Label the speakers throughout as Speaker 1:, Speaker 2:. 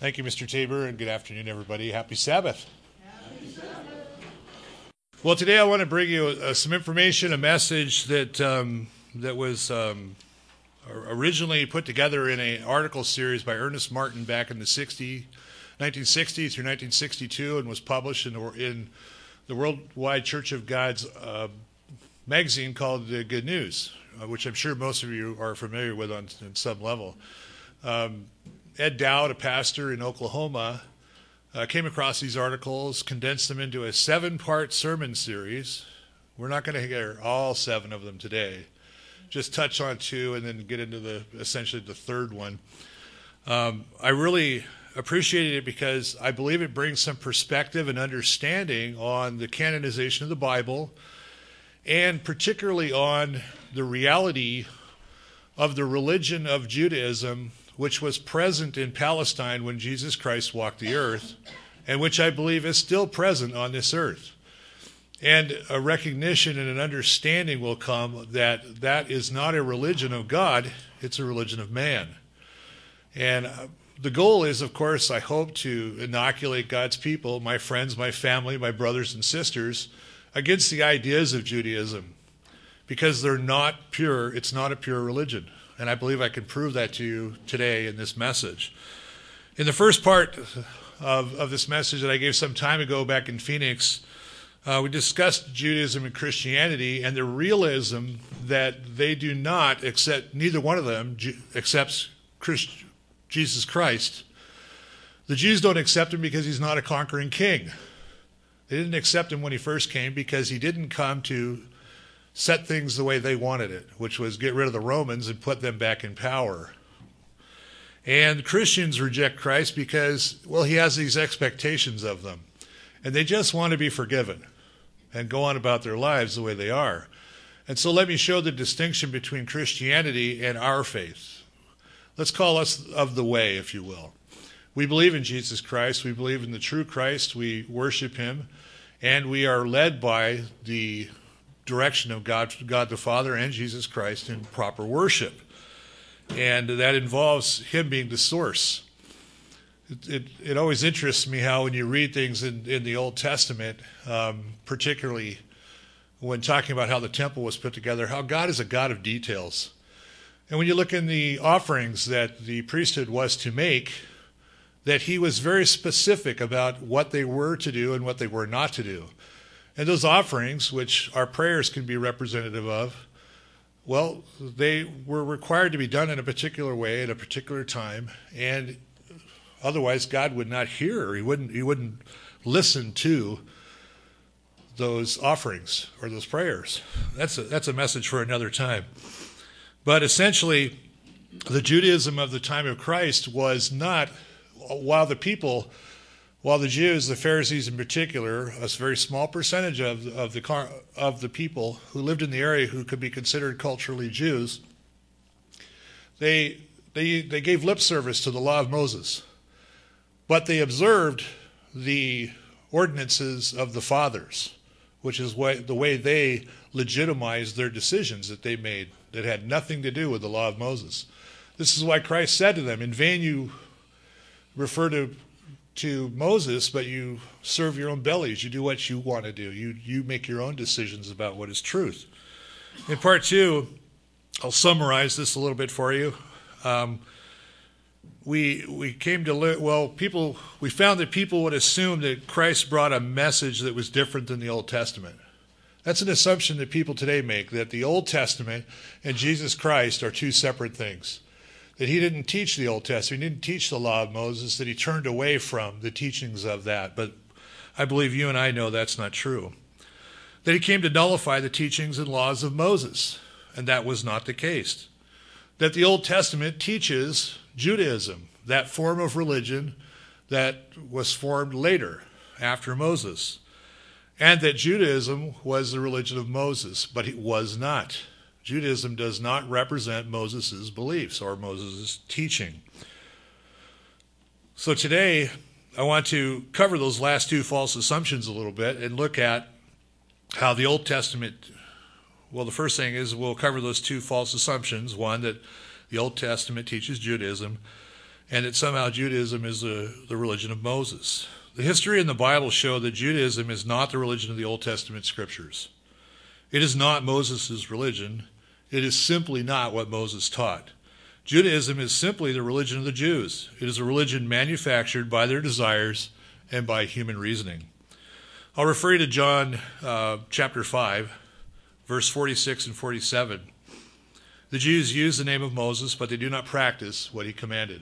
Speaker 1: Thank you, Mr. Tabor, and good afternoon, everybody. Happy Sabbath.
Speaker 2: Happy Sabbath.
Speaker 1: Well, today I want to bring you some information, a message that was originally put together in an article series by Ernest Martin back in the 1960 through 1962, and was published in the Worldwide Church of God's magazine called Good News, which I'm sure most of you are familiar with on some level. Ed Dowd, a pastor in Oklahoma, came across these articles, condensed them into a 7-part sermon series. We're not going to hear all 7 of them today. Just touch on 2 and then get into essentially the third one. I really appreciated it because I believe it brings some perspective and understanding on the canonization of the Bible, and particularly on the reality of the religion of Judaism, which was present in Palestine when Jesus Christ walked the earth, and which I believe is still present on this earth. And a recognition and an understanding will come that that is not a religion of God, it's a religion of man. And the goal is, of course, I hope to inoculate God's people, my friends, my family, my brothers and sisters, against the ideas of Judaism, because they're not pure. It's not a pure religion. And I believe I can prove that to you today in this message. In the first part of this message that I gave some time ago back in Phoenix, we discussed Judaism and Christianity and the realism that they do not accept, neither one of them accepts Jesus Christ. The Jews don't accept him because he's not a conquering king. They didn't accept him when he first came because he didn't come to set things the way they wanted it, which was get rid of the Romans and put them back in power. And Christians reject Christ because, well, he has these expectations of them, and they just want to be forgiven and go on about their lives the way they are. And so let me show the distinction between Christianity and our faith. Let's call us of the way, if you will. We believe in Jesus Christ. We believe in the true Christ. We worship him, and we are led by the direction of God the Father and Jesus Christ in proper worship. And that involves him being the source. It always interests me how when you read things in the Old Testament, particularly when talking about how the temple was put together, how God is a God of details. And when you look in the offerings that the priesthood was to make, that he was very specific about what they were to do and what they were not to do. And those offerings, which our prayers can be representative of, well, they were required to be done in a particular way at a particular time, and otherwise God would not hear, or he wouldn't listen to those offerings or those prayers. That's a message for another time. But essentially, the Judaism of the time of Christ was not, while the Jews, the Pharisees in particular, a very small percentage of the people who lived in the area who could be considered culturally Jews, they gave lip service to the law of Moses, but they observed the ordinances of the fathers, which is the way they legitimized their decisions that they made that had nothing to do with the law of Moses. This is why Christ said to them, "In vain you refer to Moses, but you serve your own bellies. You do what you want to do. You make your own decisions about what is truth." In part 2, I'll summarize this a little bit for you. We came to we found that people would assume that Christ brought a message that was different than the Old Testament. That's an assumption that people today make, that the Old Testament and Jesus Christ are two separate things. That he didn't teach the Old Testament, he didn't teach the law of Moses, that he turned away from the teachings of that. But I believe you and I know that's not true. That he came to nullify the teachings and laws of Moses, and that was not the case. That the Old Testament teaches Judaism, that form of religion that was formed later, after Moses. And that Judaism was the religion of Moses, but it was not. Judaism does not represent Moses' beliefs or Moses' teaching. So today, I want to cover those last 2 false assumptions a little bit and look at how the Old Testament, the first thing is we'll cover those 2 false assumptions. One, that the Old Testament teaches Judaism, and that somehow Judaism is the religion of Moses. The history and the Bible show that Judaism is not the religion of the Old Testament scriptures. It is not Moses' religion. It is simply not what Moses taught. Judaism is simply the religion of the Jews. It is a religion manufactured by their desires and by human reasoning. I'll refer you to John chapter 5, verse 46 and 47. The Jews use the name of Moses, but they do not practice what he commanded.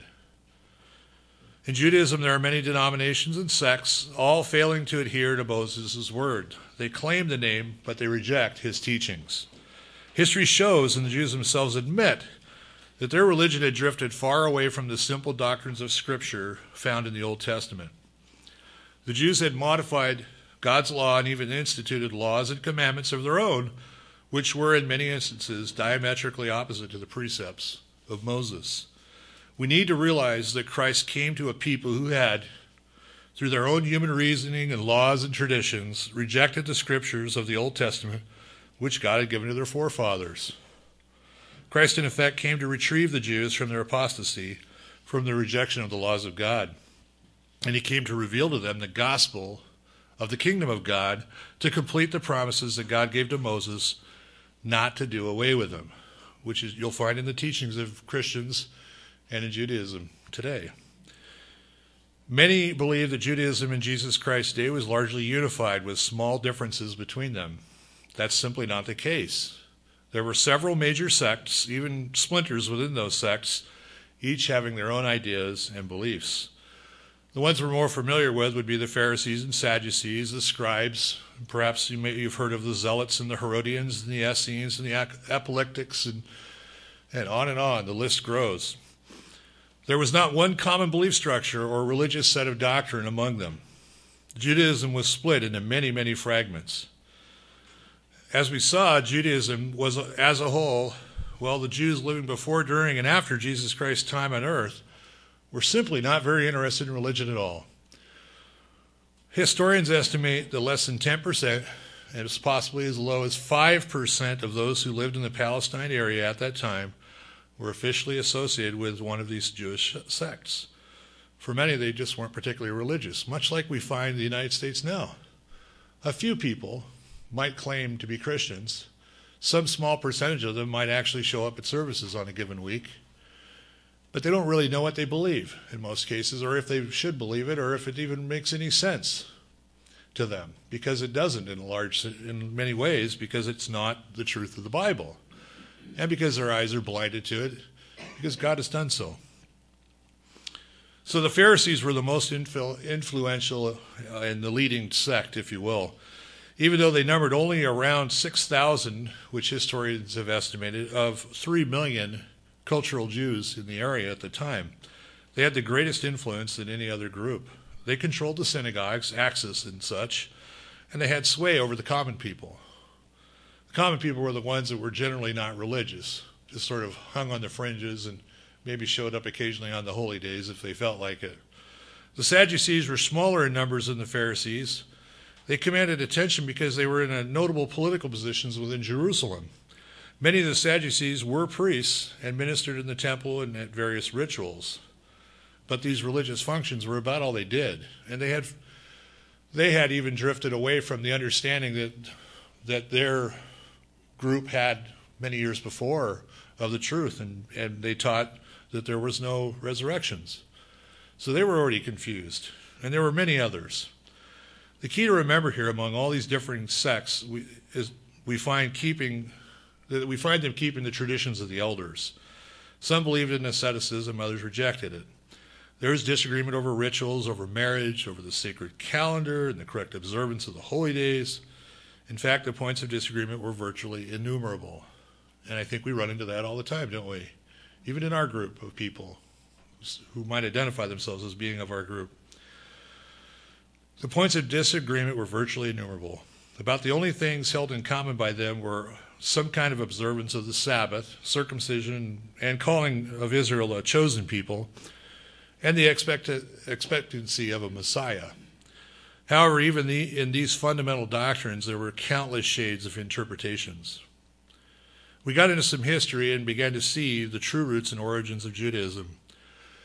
Speaker 1: In Judaism, there are many denominations and sects, all failing to adhere to Moses' word. They claim the name, but they reject his teachings. History shows, and the Jews themselves admit, that their religion had drifted far away from the simple doctrines of Scripture found in the Old Testament. The Jews had modified God's law and even instituted laws and commandments of their own, which were in many instances diametrically opposite to the precepts of Moses. We need to realize that Christ came to a people who had, through their own human reasoning and laws and traditions, rejected the scriptures of the Old Testament, which God had given to their forefathers. Christ, in effect, came to retrieve the Jews from their apostasy, from their rejection of the laws of God. And he came to reveal to them the gospel of the kingdom of God, to complete the promises that God gave to Moses, not to do away with them, which is you'll find in the teachings of Christians and in Judaism today. Many believe that Judaism in Jesus Christ's day was largely unified with small differences between them. That's simply not the case. There were several major sects, even splinters within those sects, each having their own ideas and beliefs. The ones we're more familiar with would be the Pharisees and Sadducees, the scribes. Perhaps you've heard of the Zealots and the Herodians and the Essenes and the Apollectics, and on. The list grows. There was not one common belief structure or religious set of doctrine among them. Judaism was split into many, many fragments. As we saw, Judaism was, as a whole, the Jews living before, during, and after Jesus Christ's time on earth were simply not very interested in religion at all. Historians estimate that less than 10%, and it's possibly as low as 5% of those who lived in the Palestine area at that time were officially associated with one of these Jewish sects. For many, they just weren't particularly religious, much like we find in the United States now. A few people might claim to be Christians. Some small percentage of them might actually show up at services on a given week, but they don't really know what they believe in most cases, or if they should believe it, or if it even makes any sense to them, because it doesn't in many ways, because it's not the truth of the Bible, and because their eyes are blinded to it, because God has done so. So the Pharisees were the most influential and the leading sect, if you will. Even though they numbered only around 6,000, which historians have estimated, of 3 million cultural Jews in the area at the time, they had the greatest influence than any other group. They controlled the synagogues, access and such, and they had sway over the common people. The common people were the ones that were generally not religious, just sort of hung on the fringes and maybe showed up occasionally on the holy days if they felt like it. The Sadducees were smaller in numbers than the Pharisees. They commanded attention because they were in notable political positions within Jerusalem. Many of the Sadducees were priests and ministered in the temple and at various rituals. But these religious functions were about all they did. And they had even drifted away from the understanding that their group had many years before of the truth, and they taught that there was no resurrections. So they were already confused, and there were many others. The key to remember here among all these differing sects is we find them keeping the traditions of the elders. Some believed in asceticism, others rejected it. There was disagreement over rituals, over marriage, over the sacred calendar, and the correct observance of the holy days. In fact, the points of disagreement were virtually innumerable. And I think we run into that all the time, don't we? Even in our group of people who might identify themselves as being of our group. The points of disagreement were virtually innumerable. About the only things held in common by them were some kind of observance of the Sabbath, circumcision, and calling of Israel a chosen people, and the expectancy of a Messiah. However, even in these fundamental doctrines, there were countless shades of interpretations. We got into some history and began to see the true roots and origins of Judaism.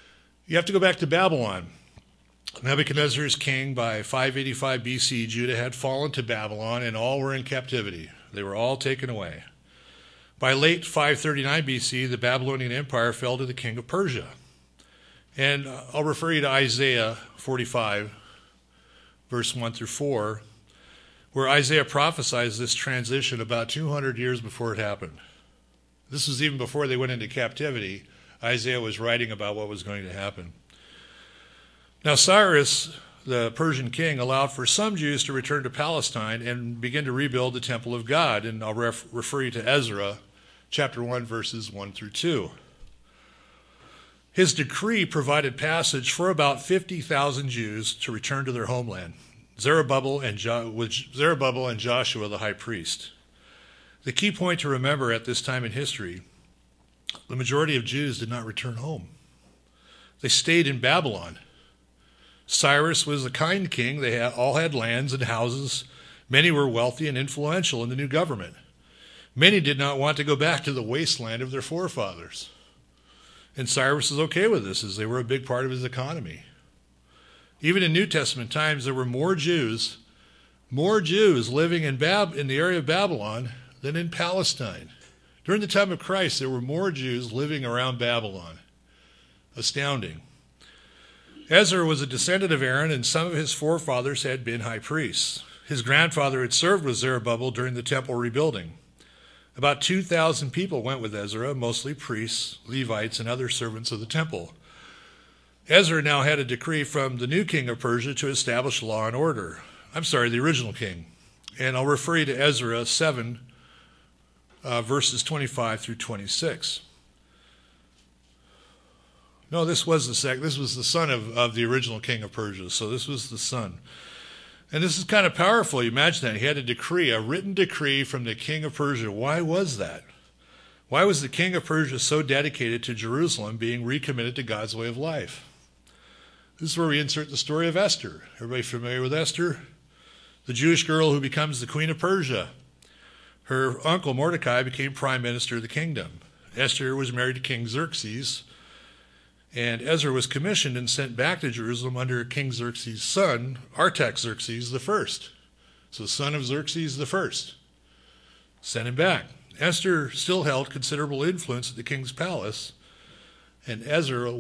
Speaker 1: You have to go back to Babylon. Nebuchadnezzar is king. By 585 BC, Judah had fallen to Babylon, and all were in captivity. They were all taken away. By late 539 BC, the Babylonian Empire fell to the king of Persia. And I'll refer you to Isaiah 45, verse 1 through 4, where Isaiah prophesies this transition about 200 years before it happened. This was even before they went into captivity. Isaiah was writing about what was going to happen. Now Cyrus, the Persian king, allowed for some Jews to return to Palestine and begin to rebuild the temple of God. And I'll refer you to Ezra, chapter 1, verses 1 through 2. His decree provided passage for about 50,000 Jews to return to their homeland, Zerubbabel and Joshua the high priest. The key point to remember at this time in history, the majority of Jews did not return home. They stayed in Babylon. Cyrus was a kind king. They all had lands and houses. Many were wealthy and influential in the new government. Many did not want to go back to the wasteland of their forefathers. And Cyrus is okay with this, as they were a big part of his economy. Even in New Testament times, there were more Jews living in the area of Babylon than in Palestine. During the time of Christ, there were more Jews living around Babylon. Astounding. Ezra was a descendant of Aaron, and some of his forefathers had been high priests. His grandfather had served with Zerubbabel during the temple rebuilding. About 2,000 people went with Ezra, mostly priests, Levites, and other servants of the temple. Ezra now had a decree from the new king of Persia to establish law and order. The original king. And I'll refer you to Ezra 7, verses 25 through 26. No, this was the son of the original king of Persia, so this was the son. And this is kind of powerful. You imagine that. He had a written decree from the king of Persia. Why was that? Why was the king of Persia so dedicated to Jerusalem being recommitted to God's way of life? This is where we insert the story of Esther. Everybody familiar with Esther? The Jewish girl who becomes the queen of Persia. Her uncle Mordecai became prime minister of the kingdom. Esther was married to King Xerxes, and Ezra was commissioned and sent back to Jerusalem under King Xerxes' son, Artaxerxes I. So the son of Xerxes I. Sent him back. Esther still held considerable influence at the king's palace, and Esther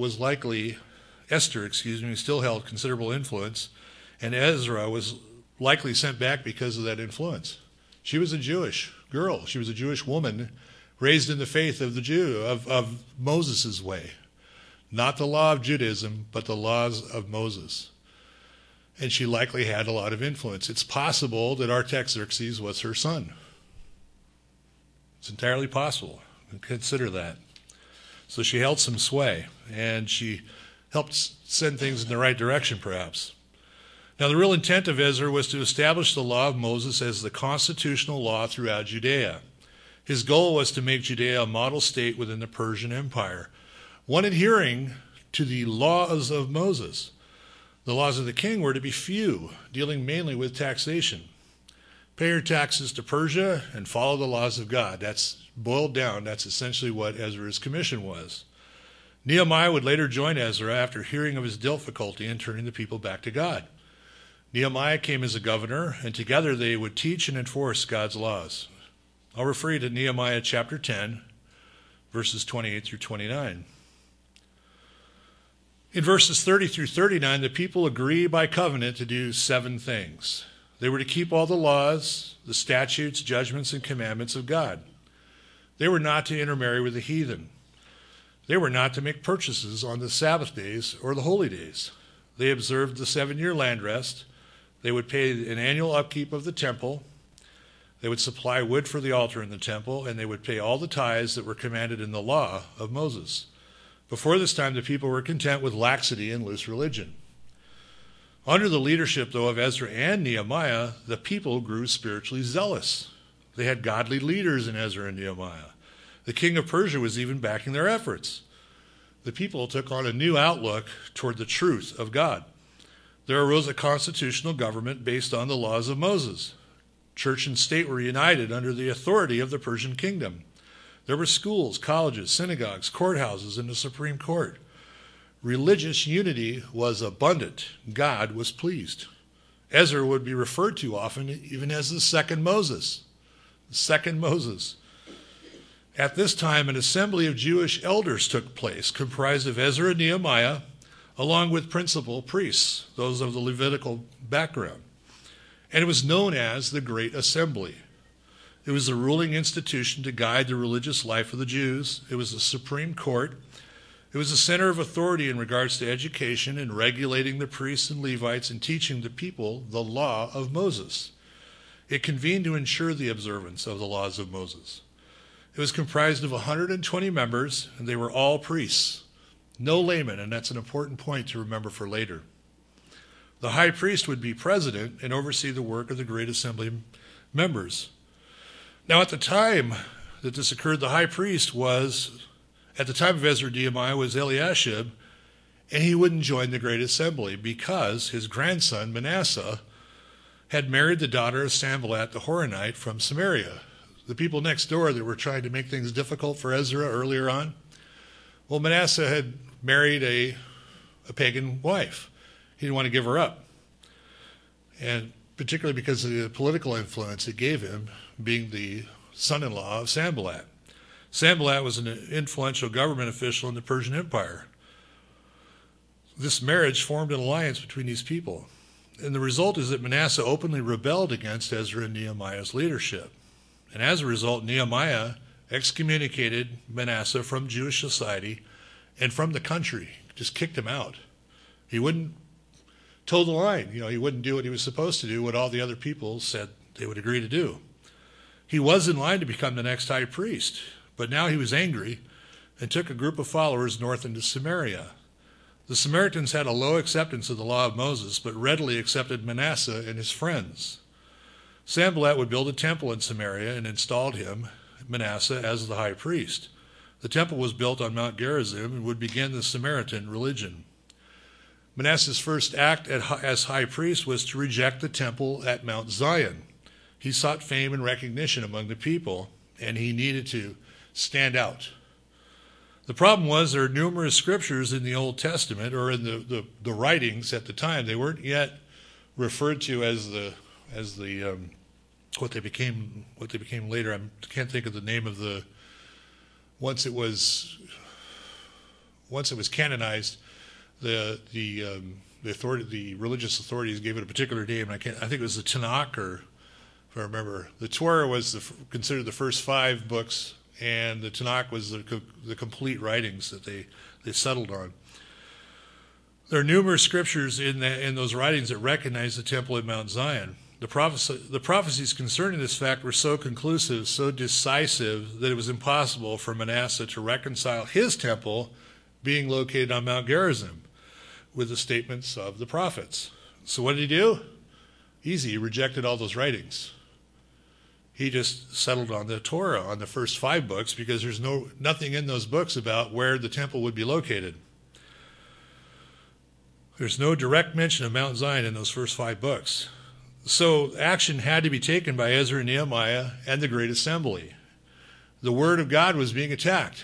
Speaker 1: still held considerable influence, and Ezra was likely sent back because of that influence. She was a Jewish girl. She was a Jewish woman raised in the faith of the Jew, of Moses' way. Not the law of Judaism, but the laws of Moses. And she likely had a lot of influence. It's possible that Artaxerxes was her son. It's entirely possible. Consider that. So she held some sway, and she helped send things in the right direction, perhaps. Now, the real intent of Ezra was to establish the law of Moses as the constitutional law throughout Judea. His goal was to make Judea a model state within the Persian Empire, one adhering to the laws of Moses. The laws of the king were to be few, dealing mainly with taxation. Pay your taxes to Persia and follow the laws of God. That's boiled down. That's essentially what Ezra's commission was. Nehemiah would later join Ezra after hearing of his difficulty in turning the people back to God. Nehemiah came as a governor, and together they would teach and enforce God's laws. I'll refer you to Nehemiah chapter 10, verses 28 through 29. In verses 30 through 39, the people agree by covenant to do 7 things. They were to keep all the laws, the statutes, judgments, and commandments of God. They were not to intermarry with the heathen. They were not to make purchases on the Sabbath days or the holy days. They observed the 7-year land rest. They would pay an annual upkeep of the temple. They would supply wood for the altar in the temple, and they would pay all the tithes that were commanded in the law of Moses. Before this time, the people were content with laxity and loose religion. Under the leadership, though, of Ezra and Nehemiah, the people grew spiritually zealous. They had godly leaders in Ezra and Nehemiah. The king of Persia was even backing their efforts. The people took on a new outlook toward the truth of God. There arose a constitutional government based on the laws of Moses. Church and state were united under the authority of the Persian kingdom. There were schools, colleges, synagogues, courthouses, and the Supreme Court. Religious unity was abundant. God was pleased. Ezra would be referred to often even as the second Moses. The second Moses. At this time, an assembly of Jewish elders took place, comprised of Ezra and Nehemiah, along with principal priests, those of the Levitical background. And it was known as the Great Assembly. It was the ruling institution to guide the religious life of the Jews. It was the supreme court. It was a center of authority in regards to education and regulating the priests and Levites and teaching the people the law of Moses. It convened to ensure the observance of the laws of Moses. It was comprised of 120 members, and they were all priests. No laymen, and that's an important point to remember for later. The high priest would be president and oversee the work of the Great Assembly members. Now, at the time that this occurred, the high priest was, at the time of Ezra and Nehemiah, was Eliashib, and he wouldn't join the Great Assembly because his grandson, Manasseh, had married the daughter of Sanballat the Horonite from Samaria. The people next door that were trying to make things difficult for Ezra earlier on, well, Manasseh had married a pagan wife. He didn't want to give her up. And particularly because of the political influence it gave him, being the son-in-law of Sanballat. Sanballat was an influential government official in the Persian Empire. This marriage formed an alliance between these people. And the result is that Manasseh openly rebelled against Ezra and Nehemiah's leadership. And as a result, Nehemiah excommunicated Manasseh from Jewish society and from the country, just kicked him out. He wouldn't toe the line. He wouldn't do what he was supposed to do, what all the other people said they would agree to do. He was in line to become the next high priest, but now he was angry and took a group of followers north into Samaria. The Samaritans had a low acceptance of the law of Moses, but readily accepted Manasseh and his friends. Sanballat would build a temple in Samaria and installed him, Manasseh, as the high priest. The temple was built on Mount Gerizim and would begin the Samaritan religion. Manasseh's first act as high priest was to reject the temple at Mount Zion. He sought fame and recognition among the people, and he needed to stand out. The problem was there are numerous scriptures in the Old Testament, or in the writings at the time. They weren't yet referred to as what they became later. I can't think of the name of the. Once it was canonized, the religious authorities gave it a particular name. I think it was the Tanakh, or if I remember, the Torah was considered the first 5 books, and the Tanakh was the complete writings that they settled on. There are numerous scriptures in those writings that recognize the temple at Mount Zion. The prophecies concerning this fact were so conclusive, so decisive, that it was impossible for Manasseh to reconcile his temple being located on Mount Gerizim with the statements of the prophets. So what did he do? Easy, he rejected all those writings. He just settled on the Torah, on the first 5 books, because there's nothing in those books about where the temple would be located. There's no direct mention of Mount Zion in those first 5 books. So action had to be taken by Ezra and Nehemiah and the Great Assembly. The Word of God was being attacked.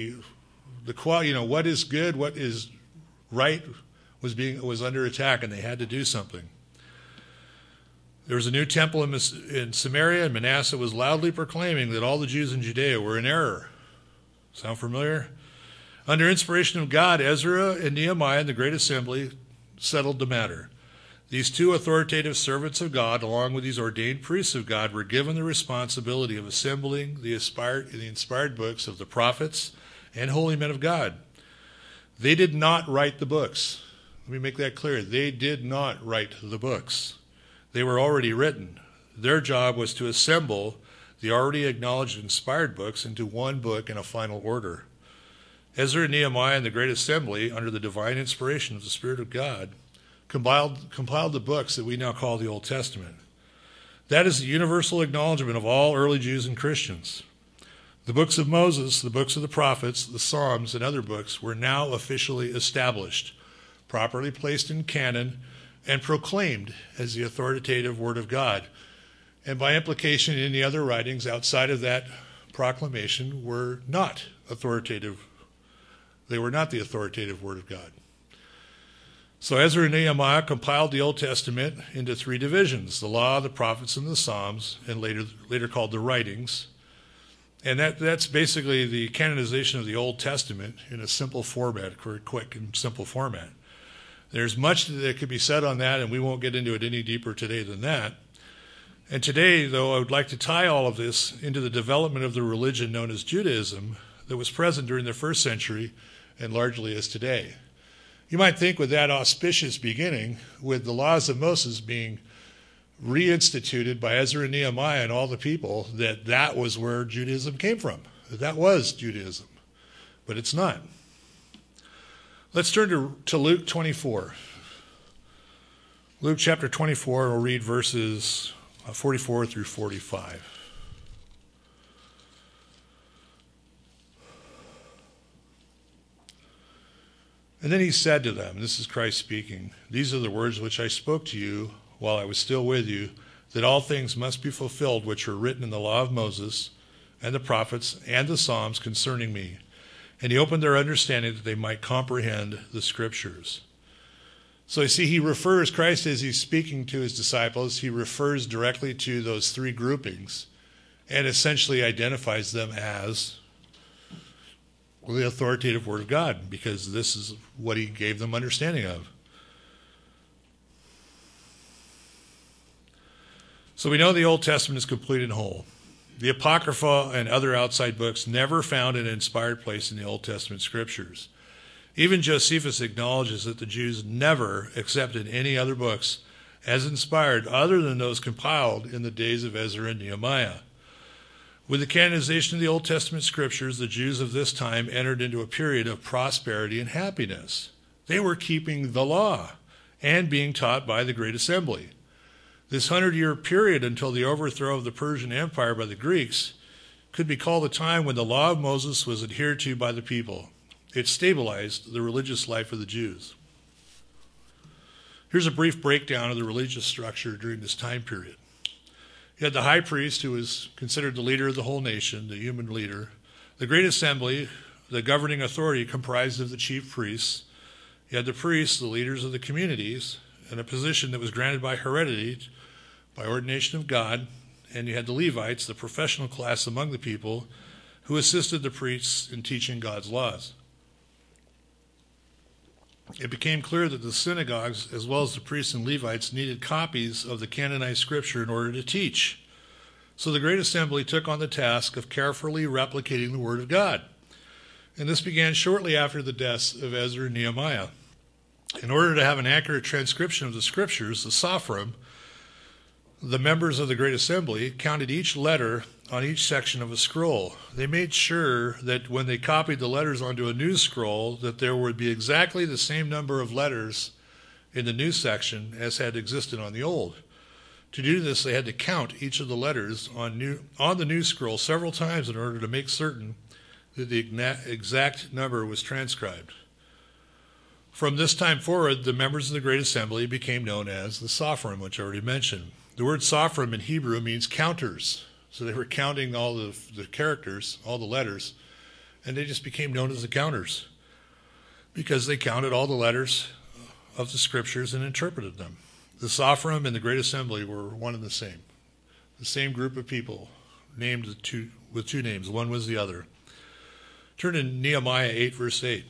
Speaker 1: What is good, what is right, was under attack, and they had to do something. There was a new temple in Samaria, and Manasseh was loudly proclaiming that all the Jews in Judea were in error. Sound familiar? Under inspiration of God, Ezra and Nehemiah and the Great Assembly settled the matter. These 2 authoritative servants of God, along with these ordained priests of God, were given the responsibility of assembling the inspired books of the prophets and holy men of God. They did not write the books. Let me make that clear. They did not write the books. They were already written. Their job was to assemble the already acknowledged inspired books into one book in a final order. Ezra and Nehemiah and the Great Assembly, under the divine inspiration of the Spirit of God, compiled the books that we now call the Old Testament. That is the universal acknowledgement of all early Jews and Christians. The books of Moses, the books of the prophets, the Psalms, and other books were now officially established, properly placed in canon, and proclaimed as the authoritative Word of God. And by implication, any other writings outside of that proclamation were not authoritative. They were not the authoritative Word of God. So Ezra and Nehemiah compiled the Old Testament into three divisions: the law, the prophets, and the Psalms, and later called the writings. And that's basically the canonization of the Old Testament in a simple format, very quick and simple format. There's much that could be said on that, and we won't get into it any deeper today than that. And today, though, I would like to tie all of this into the development of the religion known as Judaism that was present during the first century and largely is today. You might think with that auspicious beginning, with the laws of Moses being reinstituted by Ezra and Nehemiah and all the people, that was where Judaism came from. That was Judaism. But it's not. Let's turn to Luke 24. Luke chapter 24, we'll read verses 44 through 45. And then he said to them, this is Christ speaking, "These are the words which I spoke to you while I was still with you, that all things must be fulfilled which are written in the law of Moses and the prophets and the Psalms concerning me." And he opened their understanding that they might comprehend the scriptures. So you see, he refers, Christ, as he's speaking to his disciples, he refers directly to those three groupings and essentially identifies them as the authoritative Word of God, because this is what he gave them understanding of. So we know the Old Testament is complete and whole. The Apocrypha and other outside books never found an inspired place in the Old Testament scriptures. Even Josephus acknowledges that the Jews never accepted any other books as inspired other than those compiled in the days of Ezra and Nehemiah. With the canonization of the Old Testament scriptures, the Jews of this time entered into a period of prosperity and happiness. They were keeping the law and being taught by the Great Assembly. This 100-year period until the overthrow of the Persian Empire by the Greeks could be called a time when the law of Moses was adhered to by the people. It stabilized the religious life of the Jews. Here's a brief breakdown of the religious structure during this time period. You had the high priest, who was considered the leader of the whole nation, the human leader. The Great Assembly, the governing authority, comprised of the chief priests. You had the priests, the leaders of the communities, and a position that was granted by heredity, by ordination of God. And you had the Levites, the professional class among the people, who assisted the priests in teaching God's laws. It became clear that the synagogues, as well as the priests and Levites, needed copies of the canonized scripture in order to teach. So the Great Assembly took on the task of carefully replicating the Word of God. And this began shortly after the deaths of Ezra and Nehemiah. In order to have an accurate transcription of the scriptures, the Sophrim, the members of the Great Assembly, counted each letter on each section of a scroll. They made sure that when they copied the letters onto a new scroll, that there would be exactly the same number of letters in the new section as had existed on the old. To do this, they had to count each of the letters on the new scroll several times in order to make certain that the exact number was transcribed. From this time forward, the members of the Great Assembly became known as the Sophrim, which I already mentioned. The word Sophrim in Hebrew means counters. So they were counting all the characters, all the letters, and they just became known as the counters because they counted all the letters of the scriptures and interpreted them. The Sophrim and the Great Assembly were one and the same group of people, named with two names. One was the other. Turn to Nehemiah 8, verse 8.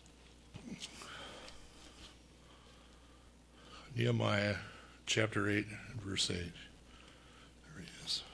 Speaker 1: Nehemiah chapter 8, verse 8. There he is.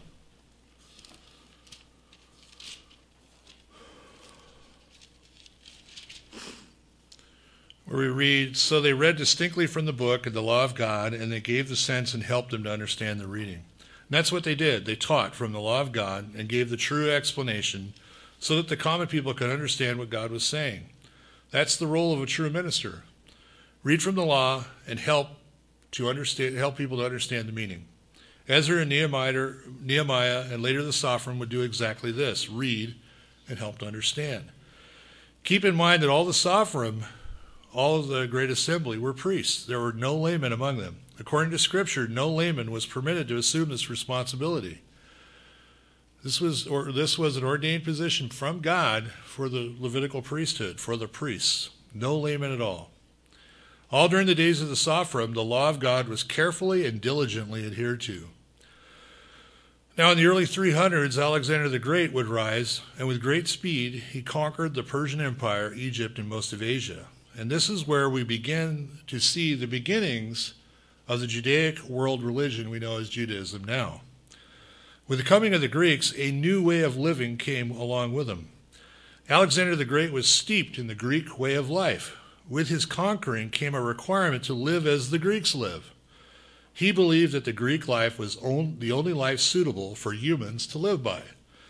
Speaker 1: Where we read, "So they read distinctly from the book and the law of God, and they gave the sense and helped them to understand the reading." And that's what they did. They taught from the law of God and gave the true explanation so that the common people could understand what God was saying. That's the role of a true minister. Read from the law and help people to understand the meaning. Ezra and Nehemiah and later the Sophrim would do exactly this: read and help to understand. Keep in mind that all the Sophrim, all of the Great Assembly, were priests. There were no laymen among them. According to Scripture, no layman was permitted to assume this responsibility. This was an ordained position from God for the Levitical priesthood, for the priests. No layman at all. All during the days of the Sophrim, the law of God was carefully and diligently adhered to. Now, in the early 300s, Alexander the Great would rise, and with great speed, he conquered the Persian Empire, Egypt, and most of Asia. And this is where we begin to see the beginnings of the Judaic world religion we know as Judaism now. With the coming of the Greeks, a new way of living came along with them. Alexander the Great was steeped in the Greek way of life. With his conquering came a requirement to live as the Greeks live. He believed that the Greek life was the only life suitable for humans to live by.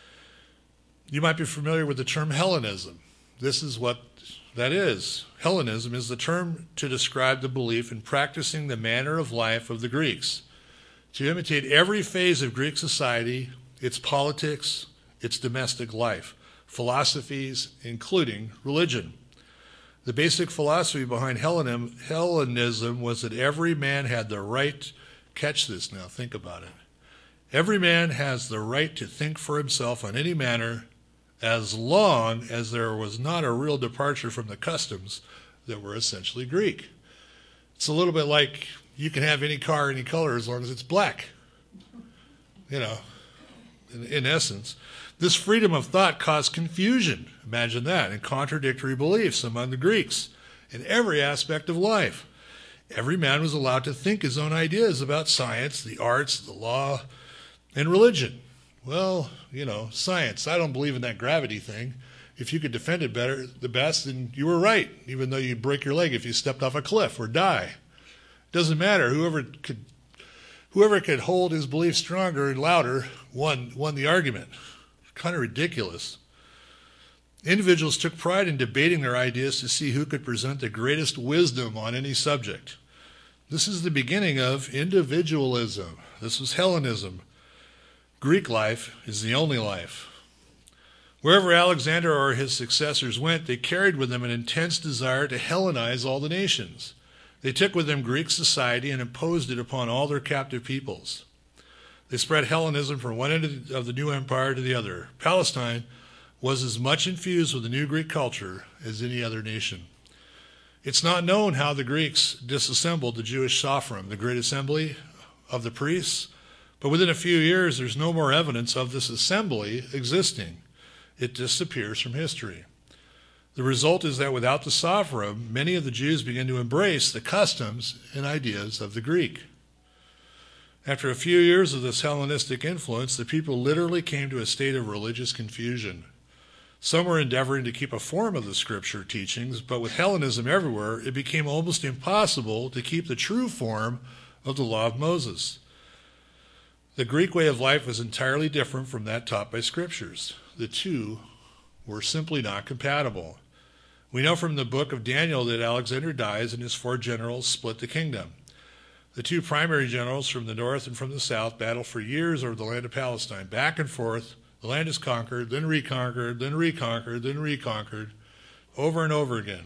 Speaker 1: You might be familiar with the term Hellenism. This is what that is. Hellenism is the term to describe the belief in practicing the manner of life of the Greeks, to imitate every phase of Greek society, its politics, its domestic life, philosophies, including religion. The basic philosophy behind Hellenism was that every man had the right, catch this now, think about it. Every man has the right to think for himself on any matter as long as there was not a real departure from the customs that were essentially Greek. It's a little bit like you can have any car, any color, as long as it's black. You know, in essence. This freedom of thought caused confusion, imagine that, and contradictory beliefs among the Greeks in every aspect of life. Every man was allowed to think his own ideas about science, the arts, the law, and religion. Well, you know, science, I don't believe in that gravity thing. If you could defend it the best, then you were right, even though you'd break your leg if you stepped off a cliff or die. It doesn't matter. Whoever could hold his belief stronger and louder won the argument. Kind of ridiculous. Individuals took pride in debating their ideas to see who could present the greatest wisdom on any subject. This is the beginning of individualism. This was Hellenism. Greek life is the only life. Wherever Alexander or his successors went, they carried with them an intense desire to Hellenize all the nations. They took with them Greek society and imposed it upon all their captive peoples. They spread Hellenism from one end of the new empire to the other. Palestine was as much infused with the new Greek culture as any other nation. It's not known how the Greeks disassembled the Jewish Sophrim, the great assembly of the priests, but within a few years there's no more evidence of this assembly existing. It disappears from history. The result is that without the Sophrim, many of the Jews begin to embrace the customs and ideas of the Greek. After a few years of this Hellenistic influence, the people literally came to a state of religious confusion. Some were endeavoring to keep a form of the scripture teachings, but with Hellenism everywhere, it became almost impossible to keep the true form of the law of Moses. The Greek way of life was entirely different from that taught by scriptures. The two were simply not compatible. We know from the book of Daniel that Alexander dies and his 4 generals split the kingdom. The 2 primary generals from the north and from the south battle for years over the land of Palestine. Back and forth, the land is conquered, then reconquered, then reconquered, then reconquered, over and over again.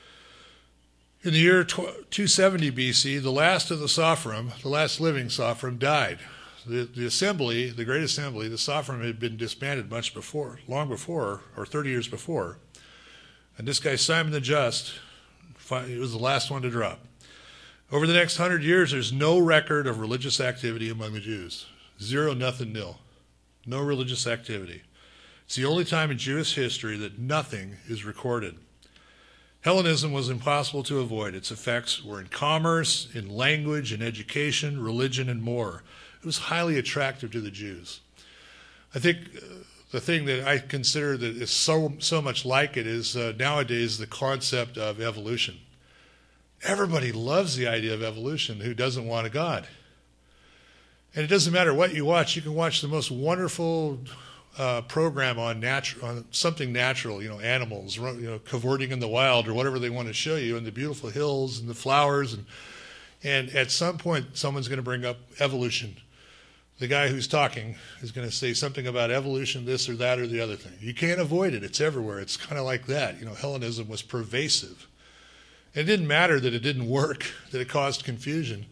Speaker 1: In the year 270 BC, the last of the Sophrim, the last living Sophrim, died. The assembly, the great assembly, the Sophrim had been disbanded long before, or 30 years before. And this guy, Simon the Just, he was the last one to drop. Over the next 100 years, there's no record of religious activity among the Jews. 0, nothing, nil. No religious activity. It's the only time in Jewish history that nothing is recorded. Hellenism was impossible to avoid. Its effects were in commerce, in language, in education, religion, and more. It was highly attractive to the Jews. I think the thing that I consider that is so much like it is nowadays the concept of evolution. Everybody loves the idea of evolution who doesn't want a God. And it doesn't matter what you watch. You can watch the most wonderful program on something natural, animals, cavorting in the wild or whatever they want to show you, and the beautiful hills and the flowers. And at some point, someone's going to bring up evolution. The guy who's talking is going to say something about evolution, this or that or the other thing. You can't avoid it. It's everywhere. It's kind of like that. Hellenism was pervasive. It didn't matter that it didn't work, that it caused confusion.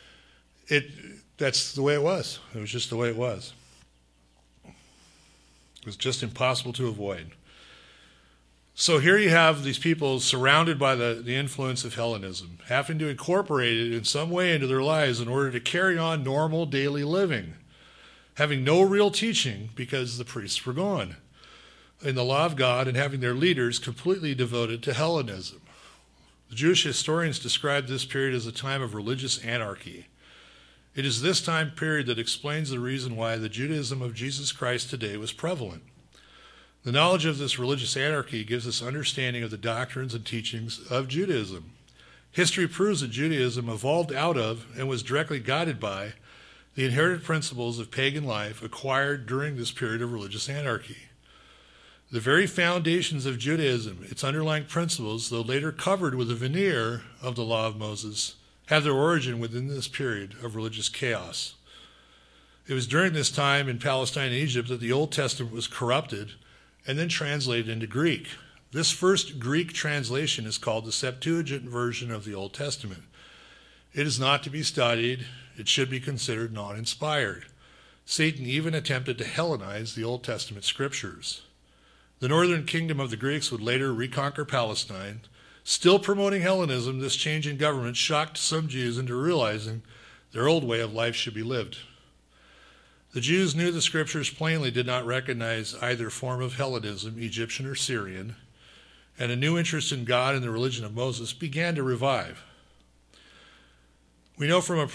Speaker 1: That's the way it was. It was just the way it was. It was just impossible to avoid. So here you have these people surrounded by the influence of Hellenism, having to incorporate it in some way into their lives in order to carry on normal daily living, having no real teaching because the priests were gone in the law of God, and having their leaders completely devoted to Hellenism. The Jewish historians describe this period as a time of religious anarchy. It is this time period that explains the reason why the Judaism of Jesus Christ today was prevalent. The knowledge of this religious anarchy gives us understanding of the doctrines and teachings of Judaism. History proves that Judaism evolved out of and was directly guided by the inherited principles of pagan life acquired during this period of religious anarchy. The very foundations of Judaism, its underlying principles, though later covered with a veneer of the law of Moses, have their origin within this period of religious chaos. It was during this time in Palestine and Egypt that the Old Testament was corrupted and then translated into Greek. This first Greek translation is called the Septuagint version of the Old Testament. It is not to be studied. It should be considered non-inspired. Satan even attempted to Hellenize the Old Testament scriptures. The northern kingdom of the Greeks would later reconquer Palestine. Still promoting Hellenism, this change in government shocked some Jews into realizing their old way of life should be lived. The Jews knew the scriptures plainly did not recognize either form of Hellenism, Egyptian or Syrian, and a new interest in God and the religion of Moses began to revive. We know from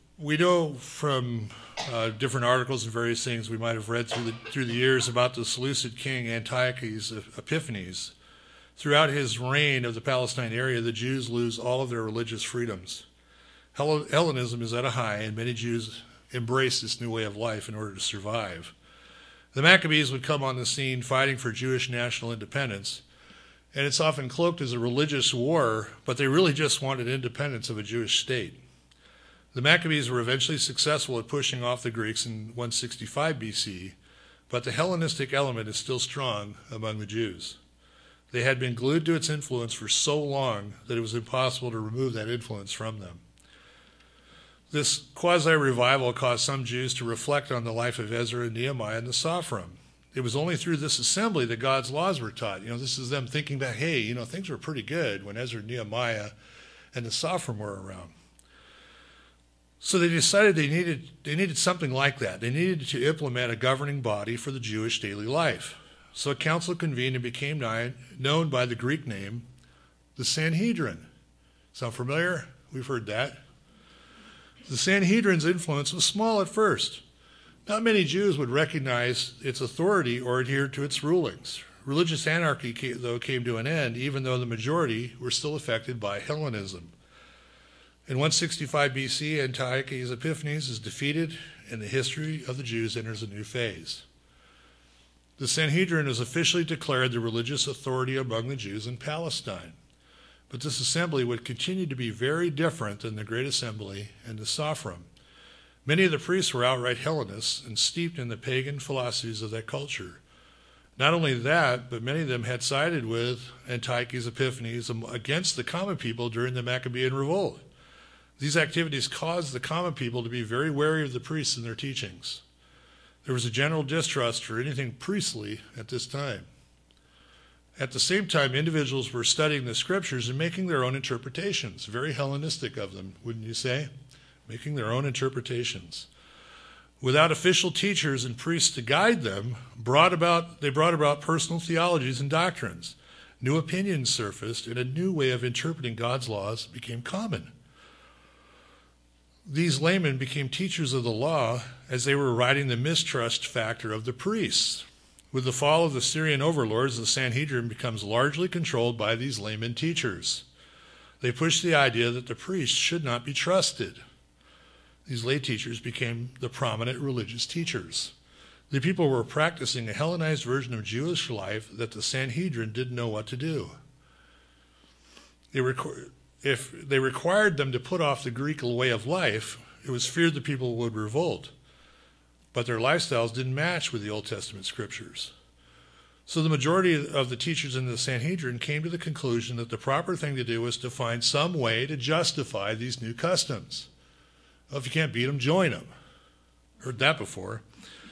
Speaker 1: different articles and various things we might have read through the years about the Seleucid king Antiochus Epiphanes. Throughout his reign of the Palestine area, the Jews lose all of their religious freedoms. Hellenism is at a high, and many Jews embrace this new way of life in order to survive. The Maccabees would come on the scene fighting for Jewish national independence, and it's often cloaked as a religious war, but they really just wanted independence of a Jewish state. The Maccabees were eventually successful at pushing off the Greeks in 165 BC, but the Hellenistic element is still strong among the Jews. They had been glued to its influence for so long that it was impossible to remove that influence from them. This quasi-revival caused some Jews to reflect on the life of Ezra and Nehemiah and the Sophrim. It was only through this assembly that God's laws were taught. This is them thinking back, hey, things were pretty good when Ezra and Nehemiah and the Sophrim were around. So they decided they needed something like that. They needed to implement a governing body for the Jewish daily life. So a council convened and became known by the Greek name, the Sanhedrin. Sound familiar? We've heard that. The Sanhedrin's influence was small at first. Not many Jews would recognize its authority or adhere to its rulings. Religious anarchy, though, came to an end, even though the majority were still affected by Hellenism. In 165 BC, Antiochus Epiphanes is defeated, and the history of the Jews enters a new phase. The Sanhedrin is officially declared the religious authority among the Jews in Palestine. But this assembly would continue to be very different than the Great Assembly and the Sophrim. Many of the priests were outright Hellenists and steeped in the pagan philosophies of that culture. Not only that, but many of them had sided with Antiochus Epiphanes against the common people during the Maccabean revolt. These activities caused the common people to be very wary of the priests and their teachings. There was a general distrust for anything priestly at this time. At the same time, individuals were studying the scriptures and making their own interpretations. Very Hellenistic of them, wouldn't you say? Making their own interpretations. Without official teachers and priests to guide them, they brought about personal theologies and doctrines. New opinions surfaced, and a new way of interpreting God's laws became common. These laymen became teachers of the law as they were riding the mistrust factor of the priests. With the fall of the Syrian overlords, the Sanhedrin becomes largely controlled by these layman teachers. They push the idea that the priests should not be trusted. These lay teachers became the prominent religious teachers. The people were practicing a Hellenized version of Jewish life that the Sanhedrin didn't know what to do. If they required them to put off the Greek way of life, it was feared the people would revolt. But their lifestyles didn't match with the Old Testament scriptures. So the majority of the teachers in the Sanhedrin came to the conclusion that the proper thing to do was to find some way to justify these new customs. Well, if you can't beat them, join them. Heard that before.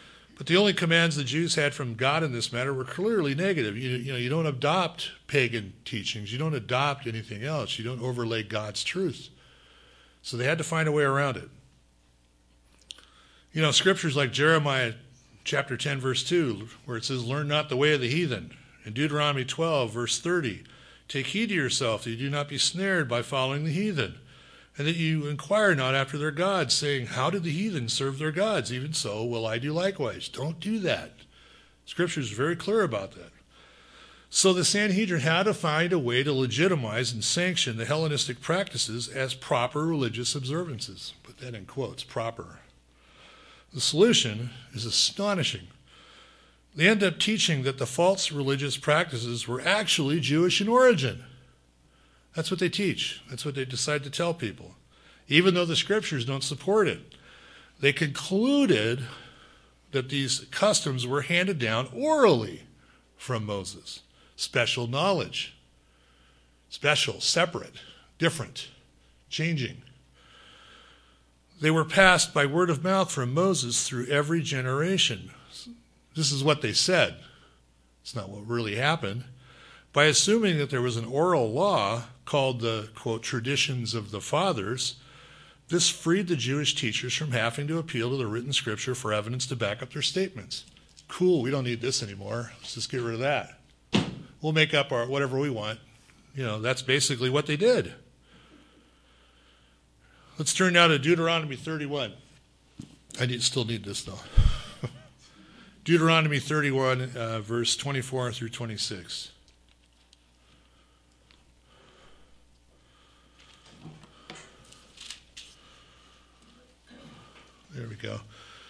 Speaker 1: But the only commands the Jews had from God in this matter were clearly negative. You don't adopt pagan teachings. You don't adopt anything else. You don't overlay God's truth. So they had to find a way around it. Scriptures like Jeremiah chapter 10, verse 2, where it says, learn not the way of the heathen. And Deuteronomy 12, verse 30, take heed to yourself that you do not be snared by following the heathen, and that you inquire not after their gods, saying, how did the heathen serve their gods? Even so will I do likewise. Don't do that. Scripture is very clear about that. So the Sanhedrin had to find a way to legitimize and sanction the Hellenistic practices as proper religious observances. Put that in quotes, proper. The solution is astonishing. They end up teaching that the false religious practices were actually Jewish in origin. That's what they teach. That's what they decide to tell people, even though the scriptures don't support it. They concluded that these customs were handed down orally from Moses. Special knowledge. Special, separate, different, changing. They were passed by word of mouth from Moses through every generation. This is what they said. It's not what really happened. By assuming that there was an oral law called the, quote, traditions of the fathers, this freed the Jewish teachers from having to appeal to the written scripture for evidence to back up their statements. Cool, we don't need this anymore. Let's just get rid of that. We'll make up our whatever we want. That's basically what they did. Let's turn now to Deuteronomy 31. I still need this, though. Deuteronomy 31, verse 24 through 26. There we go.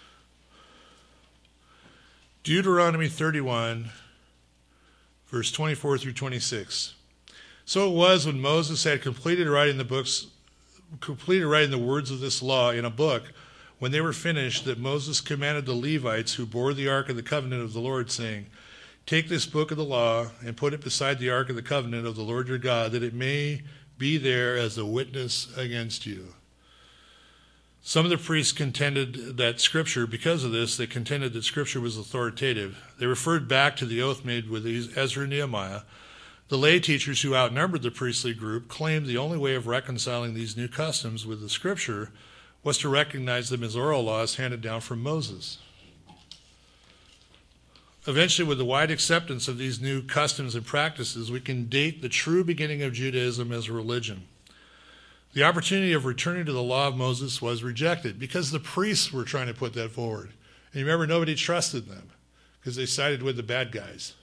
Speaker 1: Deuteronomy 31, verse 24 through 26. So it was when Moses had completed writing the words of this law in a book, when they were finished, that Moses commanded the Levites who bore the ark of the covenant of the Lord, saying, take this book of the law and put it beside the ark of the covenant of the Lord your God, that it may be there as a witness against you. Some of the priests contended that Scripture, because of this, they contended that Scripture was authoritative. They referred back to the oath made with Ezra and Nehemiah. The lay teachers who outnumbered the priestly group claimed the only way of reconciling these new customs with the Scripture was to recognize them as oral laws handed down from Moses. Eventually, with the wide acceptance of these new customs and practices, we can date the true beginning of Judaism as a religion. The opportunity of returning to the law of Moses was rejected because the priests were trying to put that forward. And you remember, nobody trusted them because they sided with the bad guys.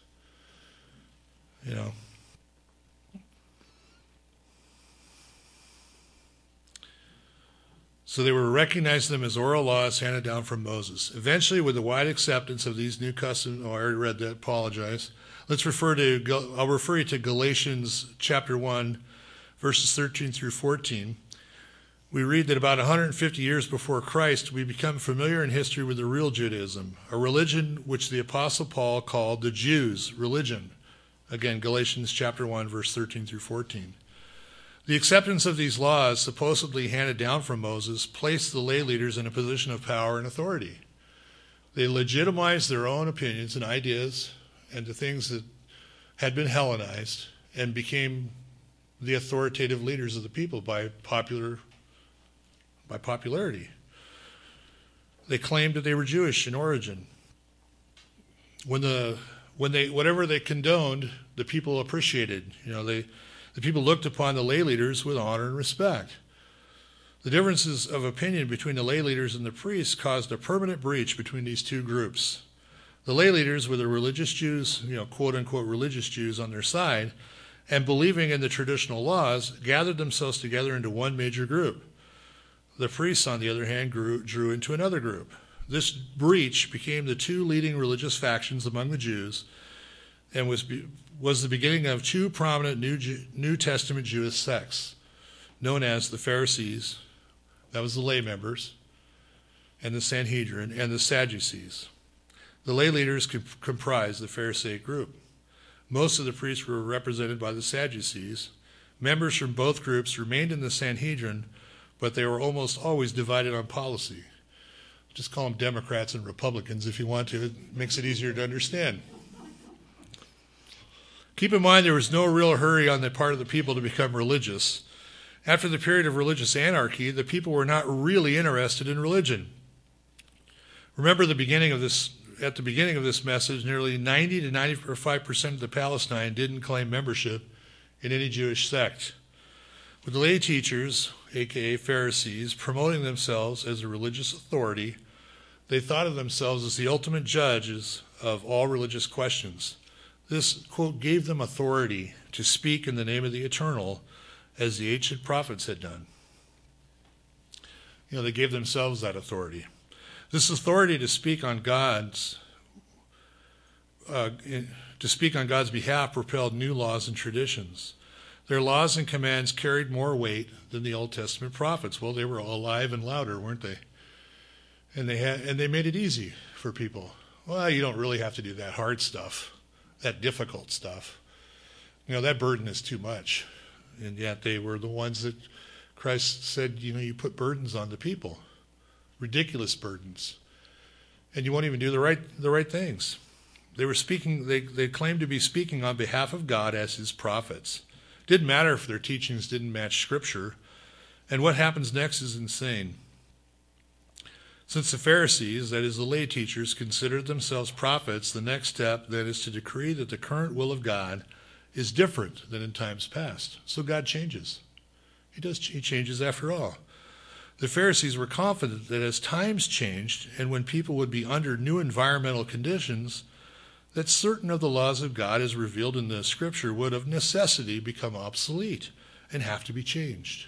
Speaker 1: So they were recognizing them as oral laws handed down from Moses. Eventually, with the wide acceptance of these new customs, I already read that, apologize. I'll refer you to Galatians chapter 1, verses 13 through 14. We read that about 150 years before Christ, we become familiar in history with the real Judaism, a religion which the Apostle Paul called the Jews' religion. Again, Galatians chapter 1, verse 13 through 14. The acceptance of these laws, supposedly handed down from Moses, placed the lay leaders in a position of power and authority. They legitimized their own opinions and ideas and the things that had been Hellenized and became the authoritative leaders of the people by popularity. They claimed that they were Jewish in origin. Whatever they condoned, the people appreciated. The people looked upon the lay leaders with honor and respect. The differences of opinion between the lay leaders and the priests caused a permanent breach between these two groups. The lay leaders were the religious Jews, quote-unquote religious Jews on their side, and believing in the traditional laws, gathered themselves together into one major group. The priests, on the other hand, drew into another group. This breach became the two leading religious factions among the Jews and was the beginning of two prominent New Testament Jewish sects, known as the Pharisees, that was the lay members, and the Sanhedrin, and the Sadducees. The lay leaders comprised the Pharisaic group. Most of the priests were represented by the Sadducees. Members from both groups remained in the Sanhedrin, but they were almost always divided on policy. Just call them Democrats and Republicans if you want to. It makes it easier to understand. Keep in mind there was no real hurry on the part of the people to become religious. After the period of religious anarchy, the people were not really interested in religion. Remember at the beginning of this message, nearly 90 to 95% of the Palestine didn't claim membership in any Jewish sect. With the lay teachers, aka Pharisees, promoting themselves as a religious authority, they thought of themselves as the ultimate judges of all religious questions. This, quote, gave them authority to speak in the name of the Eternal, as the ancient prophets had done. They gave themselves that authority. This authority to speak on God's behalf propelled new laws and traditions. Their laws and commands carried more weight than the Old Testament prophets. Well, they were alive and louder, weren't they? And they made it easy for people. Well, you don't really have to do that hard stuff, that difficult stuff. That burden is too much. And yet they were the ones that Christ said, you put burdens on the people, ridiculous burdens, and you won't even do the right things. They were speaking. They claimed to be speaking on behalf of God as His prophets. Didn't matter if their teachings didn't match Scripture. And what happens next is insane. Since the Pharisees, that is the lay teachers, considered themselves prophets, the next step then is to decree that the current will of God is different than in times past. So God changes. He changes after all. The Pharisees were confident that as times changed and when people would be under new environmental conditions, that certain of the laws of God as revealed in the Scripture would of necessity become obsolete and have to be changed.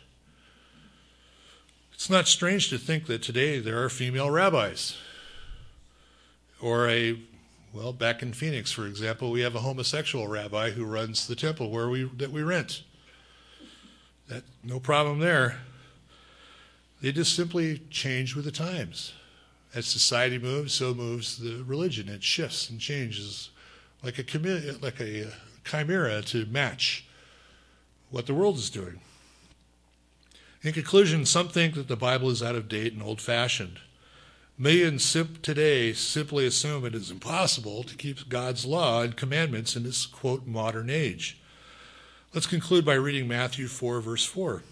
Speaker 1: It's not strange to think that today there are female rabbis. Or back in Phoenix, for example, we have a homosexual rabbi who runs the temple that we rent. No problem there. They just simply change with the times. As society moves, so moves the religion. It shifts and changes like a chimera to match what the world is doing. In conclusion, some think that the Bible is out of date and old-fashioned. Millions today simply assume it is impossible to keep God's law and commandments in this, quote, modern age. Let's conclude by reading Matthew 4, verse 4.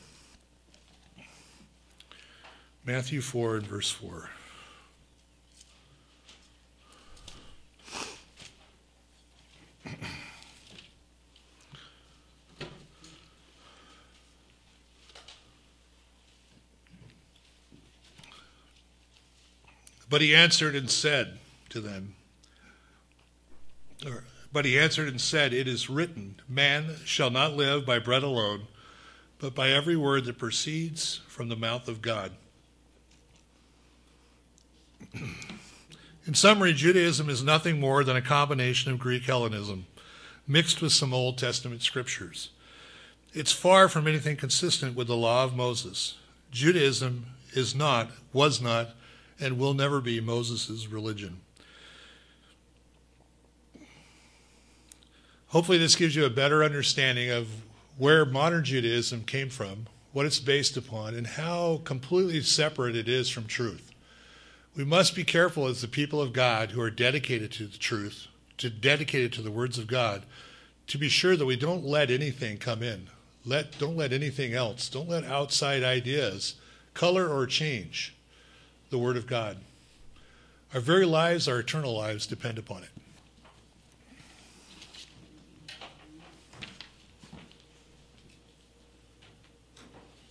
Speaker 1: Matthew 4 and verse 4. But he answered and said to them, it is written, man shall not live by bread alone, but by every word that proceeds from the mouth of God. In summary, Judaism is nothing more than a combination of Greek Hellenism mixed with some Old Testament scriptures. It's far from anything consistent with the law of Moses. Judaism was not, and will never be Moses' religion. Hopefully this gives you a better understanding of where modern Judaism came from, what it's based upon, and how completely separate it is from truth. We must be careful as the people of God who are dedicated to the truth, dedicated to the words of God, to be sure that we don't let anything come in. Don't let anything else. Don't let outside ideas color or change the Word of God. Our very lives, our eternal lives, depend upon it.